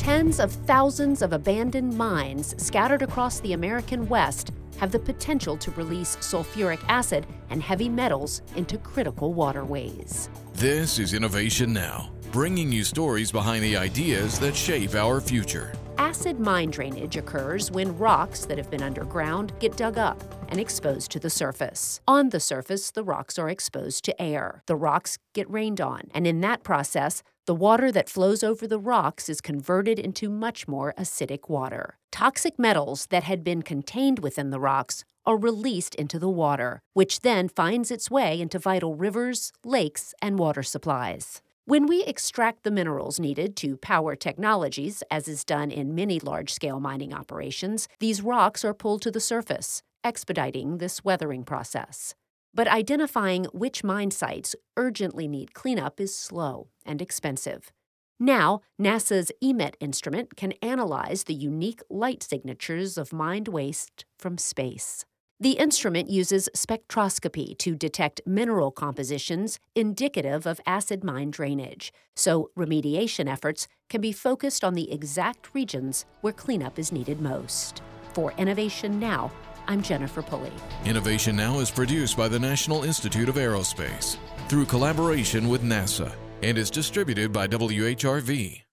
Tens of thousands of abandoned mines scattered across the American West have the potential to release sulfuric acid and heavy metals into critical waterways. This is Innovation Now, bringing you stories behind the ideas that shape our future. Acid mine drainage occurs when rocks that have been underground get dug up and exposed to the surface. On the surface, the rocks are exposed to air. The rocks get rained on, and in that process, the water that flows over the rocks is converted into much more acidic water. Toxic metals that had been contained within the rocks are released into the water, which then finds its way into vital rivers, lakes, and water supplies. When we extract the minerals needed to power technologies, as is done in many large-scale mining operations, these rocks are pulled to the surface, expediting this weathering process. But identifying which mine sites urgently need cleanup is slow and expensive. Now, NASA's EMET instrument can analyze the unique light signatures of mined waste from space. The instrument uses spectroscopy to detect mineral compositions indicative of acid mine drainage, so remediation efforts can be focused on the exact regions where cleanup is needed most. For Innovation Now, I'm Jennifer Pulley. Innovation Now is produced by the National Institute of Aerospace through collaboration with NASA and is distributed by WHRV.